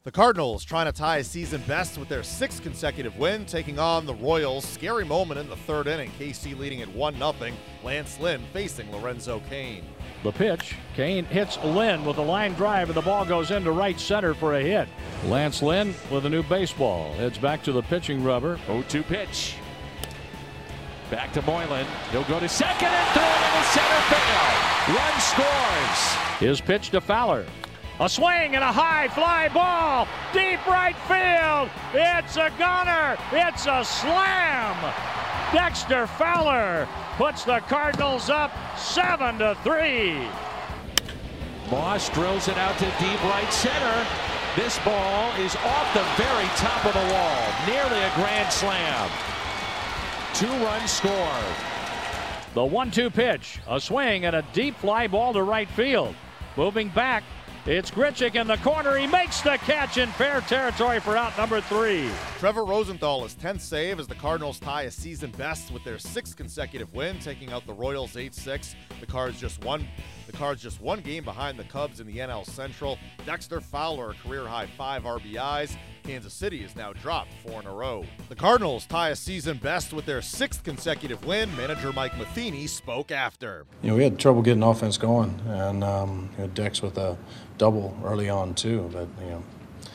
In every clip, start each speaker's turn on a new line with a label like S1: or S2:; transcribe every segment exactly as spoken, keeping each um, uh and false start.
S1: The Cardinals trying to tie a season best with their sixth consecutive win, taking on the Royals. Scary moment in the third inning. K C leading at one nothing. Lance Lynn facing Lorenzo Cain.
S2: The pitch, Cain hits Lynn with a line drive, and the ball goes into right center for a hit. Lance Lynn with a new baseball heads back to the pitching rubber.
S3: oh two pitch. Back to Moylan. He'll go to second and throw into center field. Run scores.
S2: His pitch to Fowler. A swing and a high fly ball. Deep right field. It's a gunner. It's a slam. Dexter Fowler puts the Cardinals up seven to three.
S3: Moss drills it out to deep right center. This ball is off the very top of the wall. Nearly a grand slam. Two runs scored.
S2: The one two pitch. A swing and a deep fly ball to right field. Moving back. It's Grichuk in the corner. He makes the catch in fair territory for out number three.
S1: Trevor Rosenthal, his tenth save as the Cardinals tie a season best with their sixth consecutive win, taking out the Royals eight six. The Cards just one. The Cards just one game behind the Cubs in the N L Central. Dexter Fowler, a career-high five R B Is. Kansas City has now dropped four in a row. The Cardinals tie a season best with their sixth consecutive win. Manager Mike Matheny spoke after.
S4: You know, we had trouble getting offense going, and um, you know, Dex with a double early on too. But you know,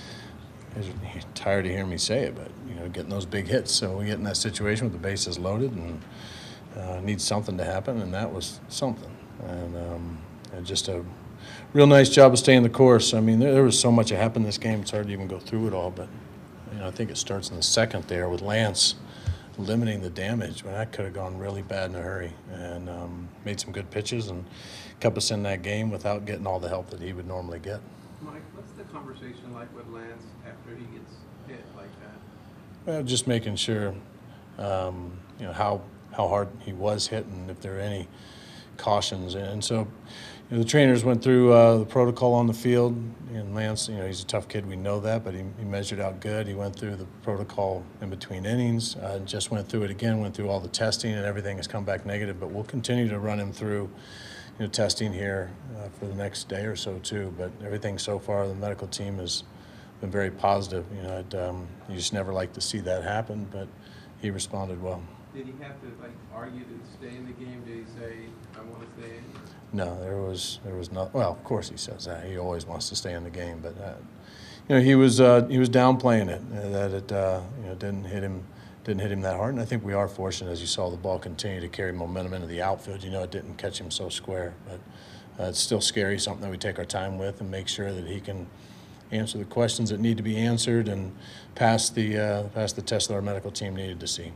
S4: he's tired of hearing me say it, but you know, getting those big hits. So we get in that situation with the bases loaded and uh, needs something to happen, and that was something. And, um, and just a real nice job of staying the course. I mean, there, there was so much that happened in this game, it's hard to even go through it all. But you know, I think it starts in the second there with Lance limiting the damage when that could have gone really bad in a hurry, and um, made some good pitches and kept us in that game without getting all the help that he would normally get.
S5: Mike, what's the conversation like with Lance after he gets hit like that?
S4: Well, just making sure, um, you know, how how hard he was hit and if there are any cautions. And so, you know, the trainers went through uh, the protocol on the field, and Lance, you know, he's a tough kid, we know that, but he, he measured out good. He went through the protocol in between innings, uh, just went through it again, went through all the testing, and everything has come back negative. But we'll continue to run him through, you know, testing here uh, for the next day or so too. But everything so far, the medical team has been very positive. You know, it, um, you just never like to see that happen, but he responded well.
S5: Did he have to like argue to stay in the game? Did he say, "I want to stay in"?
S4: No, there was there was not. Well, of course he says that. He always wants to stay in the game, but uh, you know, he was uh, he was downplaying it, uh, that it uh, you know didn't hit him didn't hit him that hard. And I think we are fortunate, as you saw the ball continue to carry momentum into the outfield. You know, it didn't catch him so square, but uh, it's still scary. Something that we take our time with and make sure that he can answer the questions that need to be answered and pass the uh, pass the test that our medical team needed to see.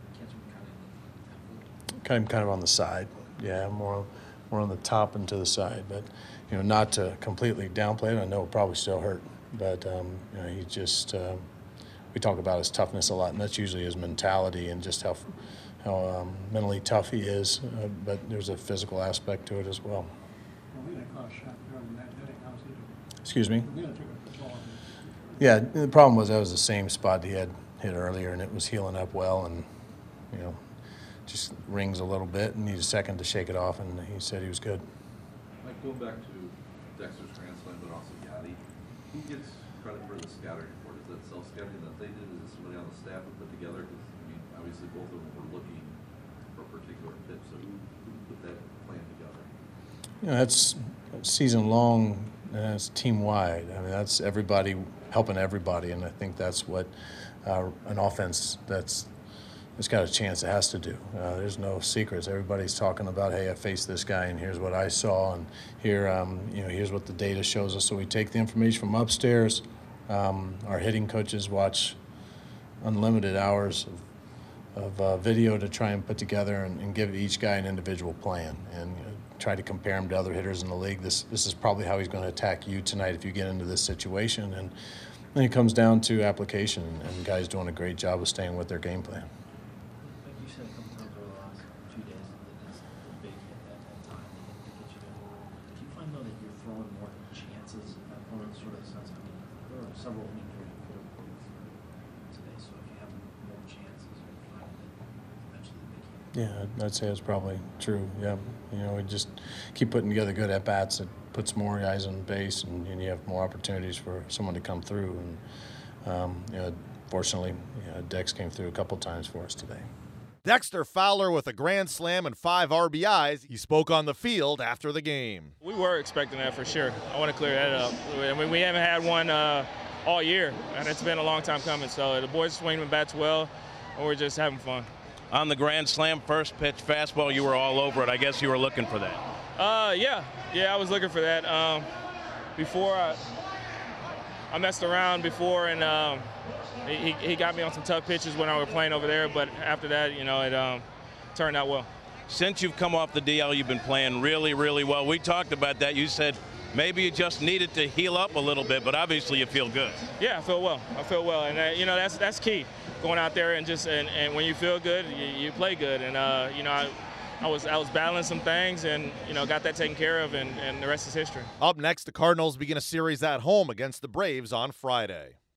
S4: Kind of, kind of on the side, yeah, more, more on the top and to the side, but you know, not to completely downplay it. I know it probably still hurt, but um, you know, he just uh, we talk about his toughness a lot, and that's usually his mentality and just how how um, mentally tough he is. Uh, but there's a physical aspect to it as well. Excuse me. Yeah, the problem was that was the same spot he had hit earlier, and it was healing up well, and you know, just rings a little bit and needs a second to shake it off, and he said he was good.
S6: Like going back to Dexter's transplant, but also Yadi, who gets credit for the scouting report? Is that self-scouting that they did? Is it somebody on the staff that put together? Because I mean, obviously both of them were looking for a particular pitch. So who, who put that plan together?
S4: You know, that's season long, and it's team wide. I mean, that's everybody helping everybody, and I think that's what uh, an offense that's it's got a chance it has to do. Uh, there's no secrets. Everybody's talking about, hey, I faced this guy, and here's what I saw, and here, um, you know, here's what the data shows us. So we take the information from upstairs. Um, our hitting coaches watch unlimited hours of, of uh, video to try and put together and, and give each guy an individual plan and uh, try to compare him to other hitters in the league. This this is probably how he's going to attack you tonight if you get into this situation. And then it comes down to application, and, and guys doing a great job of staying with their game plan.
S7: Several innings where you could have proved today, so if you have more chances, you find that eventually they can.
S4: Yeah, I'd say it's probably true. Yeah, you know, we just keep putting together good at bats that puts more guys on base, and, and you have more opportunities for someone to come through. And um, you know, fortunately, you know, Dex came through a couple times for us today.
S1: Dexter Fowler with a grand slam and five R B Is. He spoke on the field after the game.
S8: We were expecting that for sure. I want to clear that up. I mean, we haven't had one uh, all year, and it's been a long time coming. So the boys swing the bats well, and we're just having fun.
S9: On the grand slam, first pitch fastball, you were all over it. I guess you were looking for that.
S8: Uh, yeah, yeah, I was looking for that. Um, before I, I messed around before, and um, he, he got me on some tough pitches when I was playing over there. But after that, you know, it um, turned out well.
S9: Since you've come off the D L, you've been playing really, really well. We talked about that. You said maybe you just needed to heal up a little bit, but obviously you feel good.
S8: Yeah, I feel well. I feel well, and uh, you know that's that's key. Going out there and just and, and when you feel good, you, you play good. And uh, you know, I, I was I was battling some things, and you know, got that taken care of, and, and the rest is history.
S1: Up next, the Cardinals begin a series at home against the Braves on Friday.